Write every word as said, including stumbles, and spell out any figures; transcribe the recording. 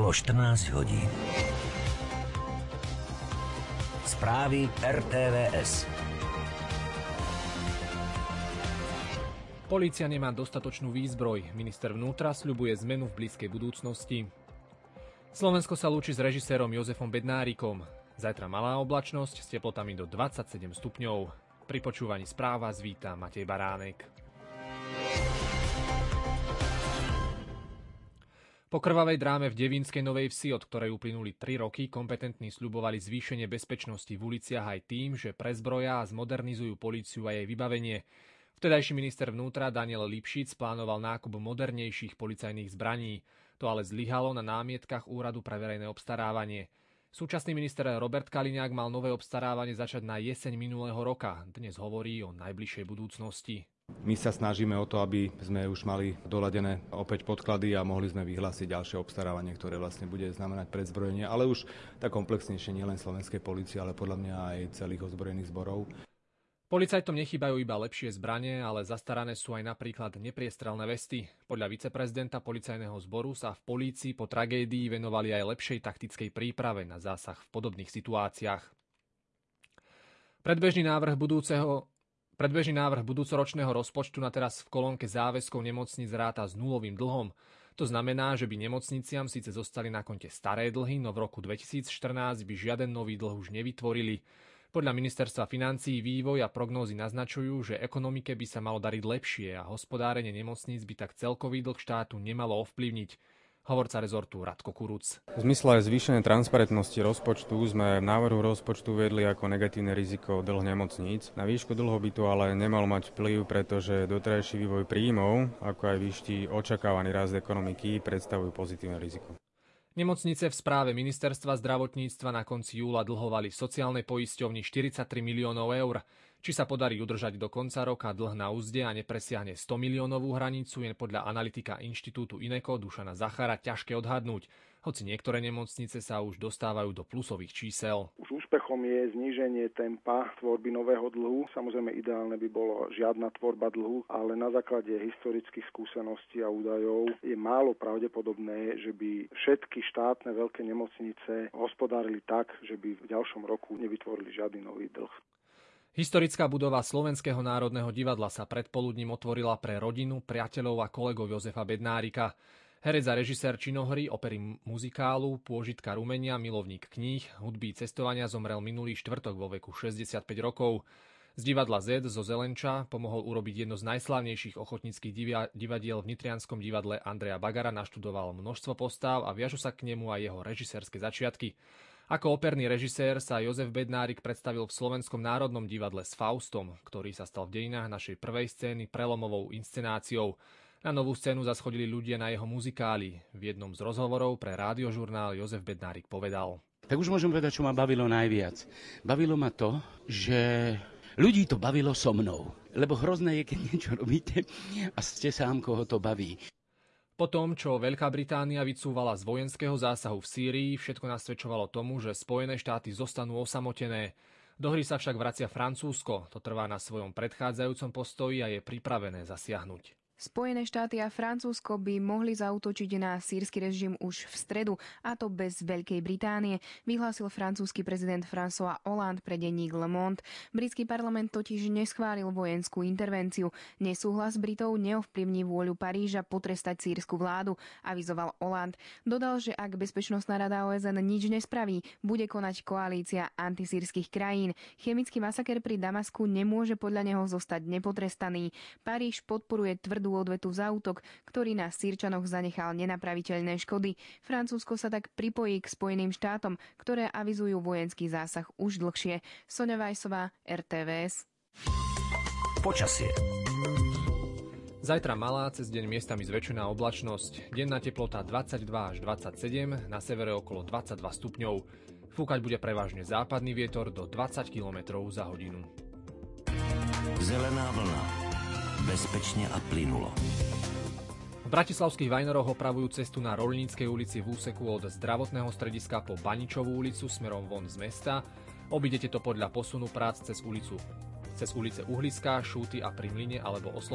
o štrnásť hodín. Správy er té vé es. Polícia nemá dostatočnú výzbroj. Minister vnútra sľubuje zmenu v blízkej budúcnosti. Slovensko sa lúči s režisérom Jozefom Bednárikom. Zajtra malá oblačnosť s teplotami do dvadsaťsedem stupňov. Pri počúvaní správ vás víta Matej Baránek. Po krvavej dráme v Devínskej Novej Vsi, od ktorej uplynuli tri roky, kompetentní sľubovali zvýšenie bezpečnosti v uliciach aj tým, že prezbroja a zmodernizujú políciu a jej vybavenie. Vtedajší minister vnútra Daniel Lipšic plánoval nákup modernejších policajných zbraní. To ale zlyhalo na námietkach Úradu pre verejné obstarávanie. Súčasný minister Robert Kaliňák mal nové obstarávanie začať na jeseň minulého roka. Dnes hovorí o najbližšej budúcnosti. My sa snažíme o to, aby sme už mali doladené opäť podklady a mohli sme vyhlásiť ďalšie obstarávanie, ktoré vlastne bude znamenať predzbrojenie, ale už tak komplexnejšie nielen slovenskej polície, ale podľa mňa aj celých ozbrojených zborov. Policajtom nechýbajú iba lepšie zbrane, ale zastarané sú aj napríklad nepriestrelné vesty. Podľa viceprezidenta policajného zboru sa v polícii po tragédii venovali aj lepšej taktickej príprave na zásah v podobných situáciách. Predbežný návrh budúceho Predbežný návrh budúcoročného rozpočtu na teraz v kolónke záväzkov nemocníc ráta s nulovým dlhom. To znamená, že by nemocniciam síce zostali na konte staré dlhy, no v roku dvetisícštrnásť by žiaden nový dlh už nevytvorili. Podľa ministerstva financií vývoj a prognózy naznačujú, že ekonomike by sa malo dariť lepšie a hospodárenie nemocníc by tak celkový dlh štátu nemalo ovplyvniť. Hovorca rezortu Radko Kuruc. V zmysle zvýšenej transparentnosti rozpočtu sme v návrhu rozpočtu vedli ako negatívne riziko dlh nemocníc. Na výšku dlhobytu ale nemal mať vplyv, pretože doterajší vývoj príjmov, ako aj vyšší očakávaný rast ekonomiky, predstavujú pozitívne riziko. Nemocnice v správe ministerstva zdravotníctva na konci júla dlhovali sociálnej poisťovni štyridsaťtri miliónov eur. Či sa podarí udržať do konca roka dlh na úzde a nepresiahne sto miliónovú hranicu, je podľa analytika inštitútu Ineko Dušana Zachara ťažké odhadnúť, hoci niektoré nemocnice sa už dostávajú do plusových čísel. Už úspechom je zníženie tempa tvorby nového dlhu. Samozrejme ideálne by bolo žiadna tvorba dlhu, ale na základe historických skúseností a údajov je málo pravdepodobné, že by všetky štátne veľké nemocnice hospodárili tak, že by v ďalšom roku nevytvorili žiadny nový dlh. Historická budova Slovenského národného divadla sa predpoludním otvorila pre rodinu, priateľov a kolegov Jozefa Bednárika. Herec a režisér činohry, opery muzikálu, pôžitka umenia, milovník kníh, hudby, cestovania zomrel minulý štvrtok vo veku šesťdesiatpäť rokov. Z divadla Z zo Zelenča pomohol urobiť jedno z najslávnejších ochotníckych divadiel v nitrianskom divadle Andreja Bagara, naštudoval množstvo postáv a viažu sa k nemu aj jeho režisérske začiatky. Ako operný režisér sa Jozef Bednárik predstavil v Slovenskom národnom divadle s Faustom, ktorý sa stal v dejinách našej prvej scény prelomovou inscenáciou. Na novú scénu zaschodili ľudia na jeho muzikáli. V jednom z rozhovorov pre Rádiožurnál Jozef Bednárik povedal: Tak už môžem povedať, čo ma bavilo najviac. Bavilo ma to, že ľudí to bavilo so mnou. Lebo hrozné je, keď niečo robíte a ste sám, koho to baví. Po tom, čo Veľká Británia vycúvala z vojenského zásahu v Sýrii, všetko nasvedčovalo tomu, že Spojené štáty zostanú osamotené. Do hry sa však vracia Francúzsko. To trvá na svojom predchádzajúcom postoji a je pripravené zasiahnuť. Spojené štáty a Francúzsko by mohli zaútočiť na sírsky režim už v stredu, a to bez Veľkej Británie, vyhlásil francúzsky prezident François Hollande pre denník Le Monde. Britský parlament totiž neschválil vojenskú intervenciu. Nesúhlas Britov neovplyvní vôľu Paríža potrestať sírsku vládu, avizoval Hollande. Dodal, že ak Bezpečnostná rada ó es en nič nespraví, bude konať koalícia antisírskych krajín. Chemický masaker pri Damasku nemôže podľa neho zostať nepotrestaný. Paríž podporuje tvrdú odvetu za útok, ktorý na Sýrčanoch zanechal nenapraviteľné škody. Francúzsko sa tak pripojí k Spojeným štátom, ktoré avizujú vojenský zásah už dlhšie. Soňa Vajsová, er té vé es. Počasie. Zajtra malá, cez deň miestami zväčšená oblačnosť. Denná teplota dvadsaťdva až dvadsaťsedem, na severe okolo dvadsaťdva stupňov. Fúkať bude prevažne západný vietor do dvadsať kilometrov za hodinu. Zelená vlna. Bezpečne a plynulo. V bratislavských Vajnoroch opravujú cestu na Roľníckej ulici v úseku od zdravotného strediska po Baničovú ulicu smerom von z mesta. Obídete to podľa posunu prác cez ulicu, cez ulice Uhliská, Šúty a Pri Mlyne alebo Oslo